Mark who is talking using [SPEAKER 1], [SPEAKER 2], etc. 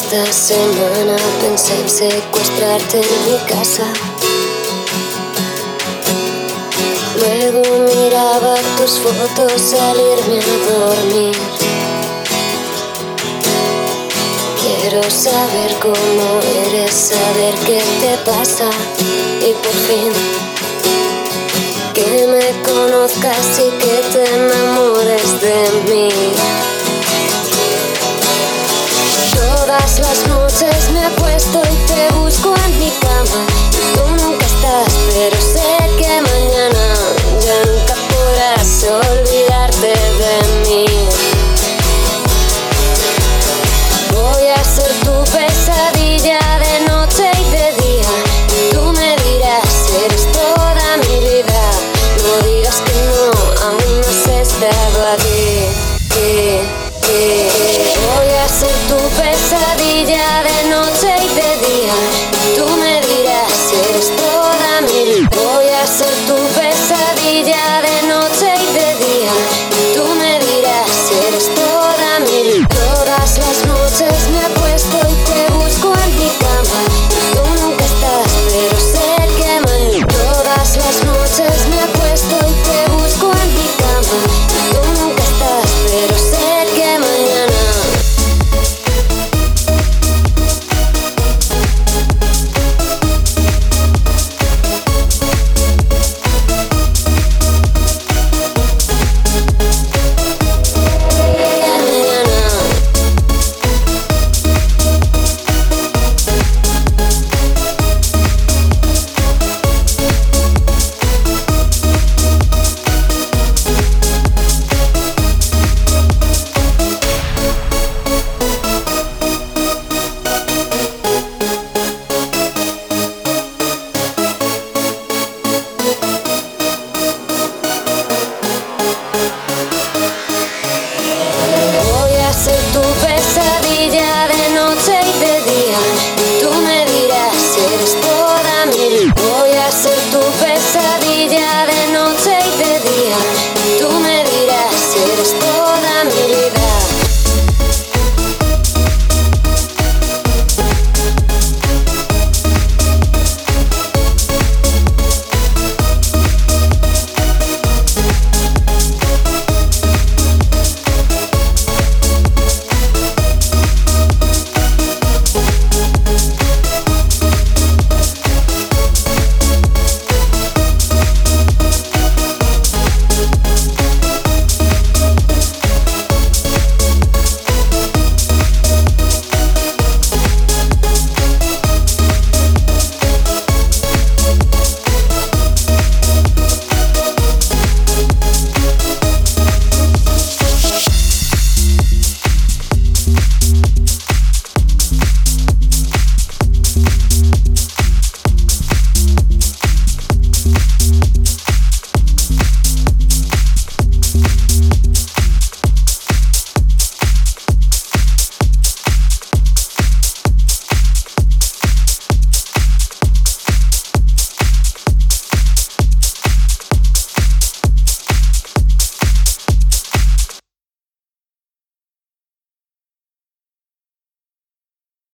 [SPEAKER 1] Esta semana pensé en secuestrarte en mi casa. Luego miraba tus fotos al irme a dormir. Quiero saber cómo eres, saber qué te pasa y por fin que me conozcas y que te enamores de mí. Todas las noches me acuesto y te busco en mi cama. Tú nunca estás, pero sé que mañana ya nunca podrás olvidarte de mí. Voy a ser tu pesadilla de noche y de día. Tú me dirás si eres toda mi vida. No digas que no, aún no has estado aquí. Voy a ser tu pesadilla de noche y de día. Tú me dirás si eres toda mi vida. Voy a ser tu pesadilla de noche y de día. Tú me dirás si eres toda mi vida. Todas las noches me acuesto y te busco en mi cama. Tú nunca estás, pero sé que mañana. Todas las noches me acuesto y te busco en mi cama. Tú nunca estás, pero sé que mañana. Tu pesadilla de noche y de día. Tú me dirás si eres toda mi vida. Voy a ser tu pesadilla